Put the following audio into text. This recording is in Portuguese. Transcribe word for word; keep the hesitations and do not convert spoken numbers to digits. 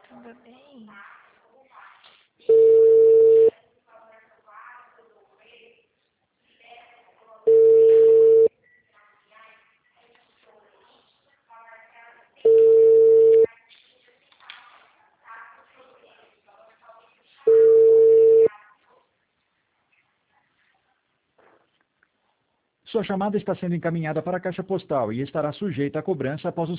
Tudo bem? Sua chamada está sendo encaminhada para a caixa postal e estará sujeita a cobrança após o